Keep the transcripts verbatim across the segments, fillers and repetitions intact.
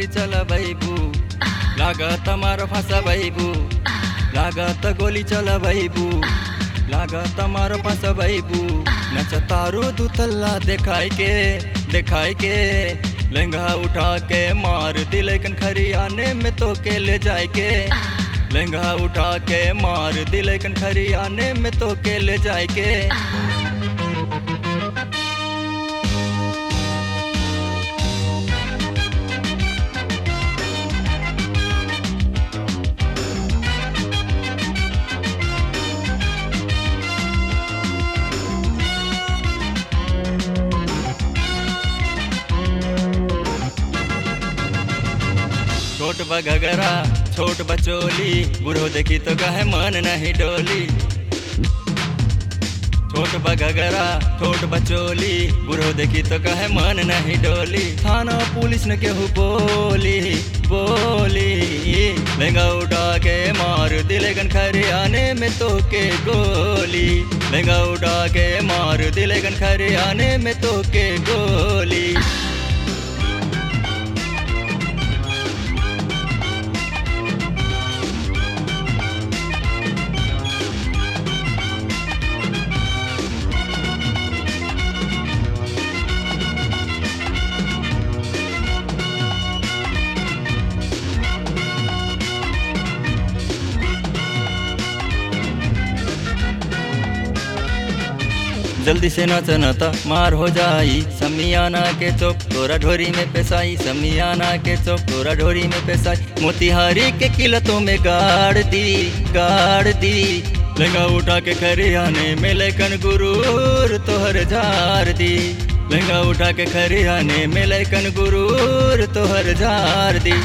गोली चला बैबू, लागत मारो फांसा बैबू, लागत गोली चला बैबू, लागत मारो फांसा बैबू। नचतारो दुतल्ला दिखाई के दिखाई के, लहंगा उठा के मार दिलकन खरियाने में तो के ले जाए के, लहंगा उठा के मार दिलकन खरियाने में तो के ले जाए के। छोट बघगरा छोट बचोली, बूढ़ो देखी तो कहे मन नहीं डोली। छोट बघगरा छोट बचोली, बूढ़ो देखी तो कहे मन नहीं डोली। थाना पुलिस ने केहू बोली बोली, लहंगा उठा के मार दिलगन खरियाने में तो के गोली, लहंगा उठा के मार दिलगन खरियाने में तो के गोली। जल्दी से नाच नाता मार हो जाई, समियाना के चौक तोरा ढोरी में पेशाई, समियाना के चौक तोरा ढोरी में पेशाई। मोतिहारी के किलतों में गाड़ दी गाड़ दी, लहंगा उठा के खरियाने में लेकन गुरूर तोहर झार दी, लहंगा उठा के खरियाने में लेकन गुरूर तोहर झार दी।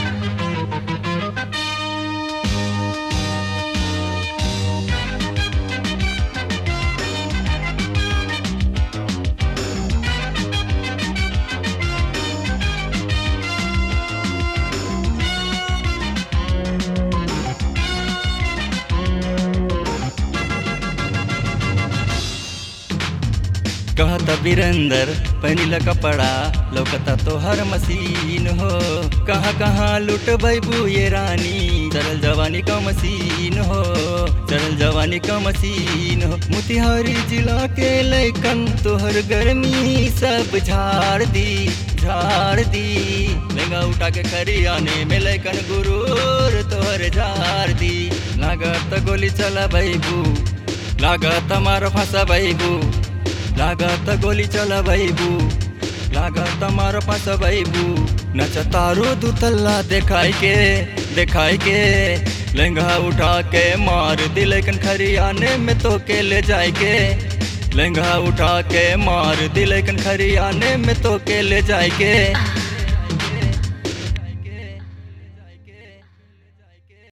कहता वीरेंद्र पहनीला कपड़ा लौकता तो हर मशीन हो, कहाँ कहाँ लुट बैबू ये रानी, चरल जवानी का मशीन हो, चरल जवानी का मशीन हो। मोतिहारी जिला के लैकन तोहर गर्मी सब झाड़ दी झाड़ दी, लहंगा उठा के खरियाने में लैकन गुरूर तोहर झाड़ दी। लागत गोली चला बैबू, लागत मारो फांसा बैबू, लागत गोली चला बैबू, लागत मारो फांसा बैबू। नचतारो दुतल्ला दिखाई के दिखाई के, लहंगा उठा के मार दिलकन खरियाने में तो के ले जाए के, लहंगा उठा के मार दिलकन खरियाने में तो के ले जाए के।